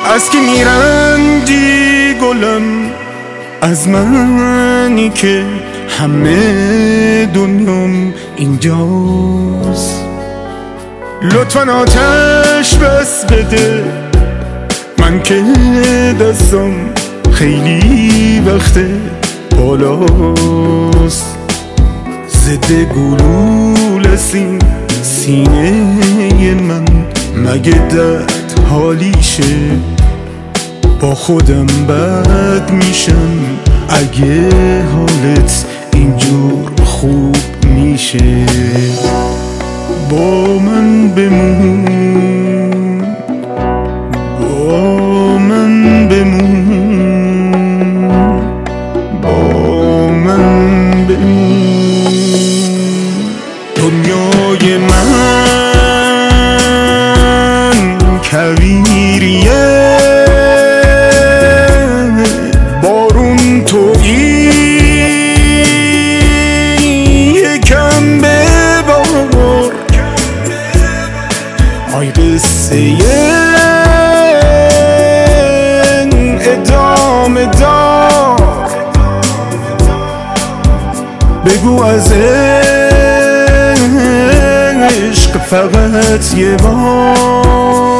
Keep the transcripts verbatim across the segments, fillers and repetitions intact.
از کی میرنجی گلم؟ از منی که همه دنیام اینجاست. لطفاً آتش بس بده، من که دستم خیلی وقته بالاست. ضد گلول این سینه من، مگه درد حالیشه؟ با خودم بد میشم اگه حالت اینجور خوب میشه. با من بمون، با من بمون، با من بمون. دنیای من کویریه، بارون تویی، یکم ببار. آی قصه ادامه دار، بگو از عشق فقط یه بار.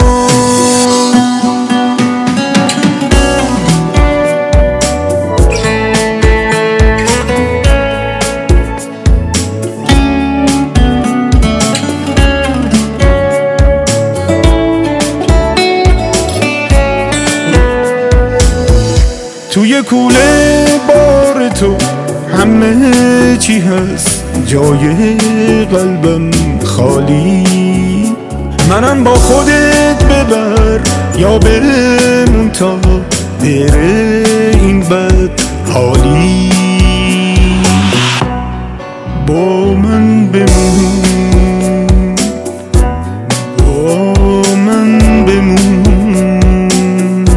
توی کوله بار تو همه چی هست، جای قلبم خالی. منم با خودت ببر یا بمون تا بره این بد حالی. با من بمون، با من بمون،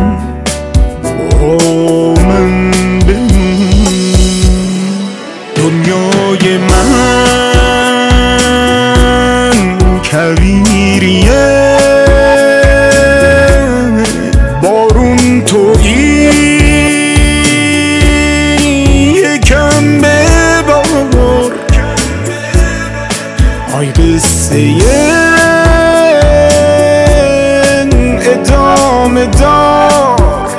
با من بمون. دنیای من کویریه، بارون تویی، یکم ببار. آی قصه ادامه دار،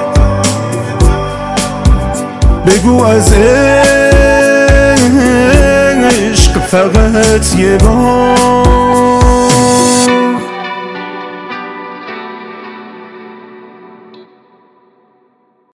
بگو از عشق فقط یه بار.